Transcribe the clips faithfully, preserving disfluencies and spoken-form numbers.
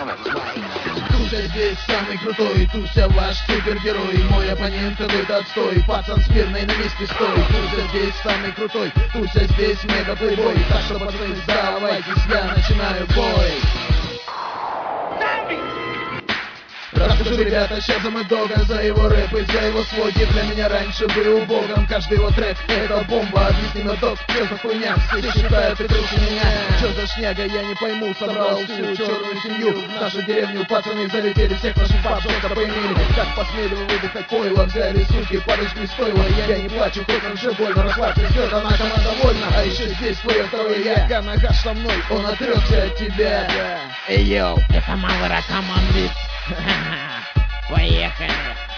Туся здесь самый крутой, Туся ваш супергерой. Мой оппонент какой-то отстой, пацан смирный на месте стой. Туся здесь самый крутой, Туся здесь мега плейбой. Так что, пацаны, сдавайтесь, я начинаю бой. Расскажу, ребята, сейчас за Мэддога, за его рэп и за его слоги. Для меня раньше был богом, каждый его трек это бомба. Объясни, Мэддог, что за хуйня? Все считают и круче меня. Что за шняга, я не пойму. Собрал всю черную семью в нашу деревню. Пацаны залетели, всех наших баб жестко поимели. Как посмели вы выдыхать пойло, взяли суки, подожгли стойло. Я не плачу, хоть нам все больно. Расслабься, все, она команда вольна. А еще здесь твое второе я. Канагаш со мной, он отрекся от тебя. Эй, йоу, это Мавра командит. Поехали.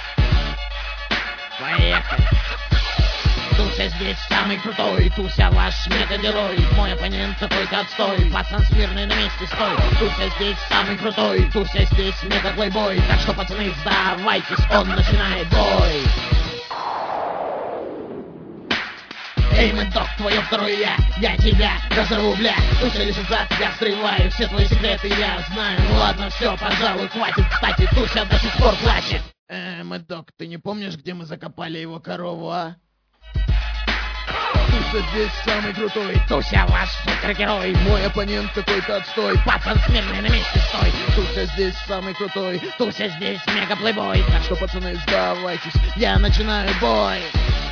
Поехали. Туся здесь самый крутой, Туся ваш мега-герой. Мой оппонент какой-то отстой, пацан смирный на месте стой. Туся здесь самый крутой, Туся здесь мега-плейбой. Так что, пацаны, сдавайтесь, он начинает бой. Эй, Мэддог, твое второе я, я тебя разорву, бля. Туся лежит за тебя, встреваю, все твои секреты я знаю. Ну ладно, все, пожалуй, хватит. Кстати, Туся до сих пор плачет. Э, Мэддог, ты не помнишь, где мы закопали его корову, а? Туся здесь самый крутой, Туся ваш супергерой. мой оппонент какой-то отстой, Пацан смирный на месте стой. Туся здесь самый крутой. Туся здесь мега-плейбой. Так что, пацаны, сдавайтесь, я начинаю бой.